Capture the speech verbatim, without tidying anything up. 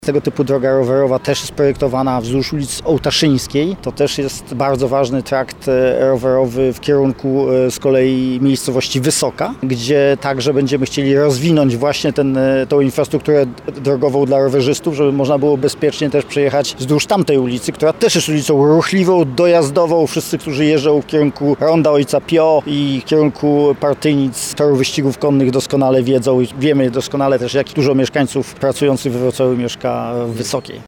Tego typu droga rowerowa też jest projektowana wzdłuż ulicy Ołtaszyńskiej. To też jest bardzo ważny trakt rowerowy w kierunku z kolei miejscowości Wysoka, gdzie także będziemy chcieli rozwinąć właśnie ten, tą infrastrukturę drogową dla rowerzystów, żeby można było bezpiecznie też przejechać wzdłuż tamtej ulicy, która też jest ulicą ruchliwą, dojazdową. Wszyscy, którzy jeżdżą w kierunku Ronda Ojca Pio i w kierunku Partynic, toru wyścigów konnych doskonale wiedzą i wiemy doskonale też, jak dużo mieszkańców pracujących we Wrocławiu mieszka w Wysokiej.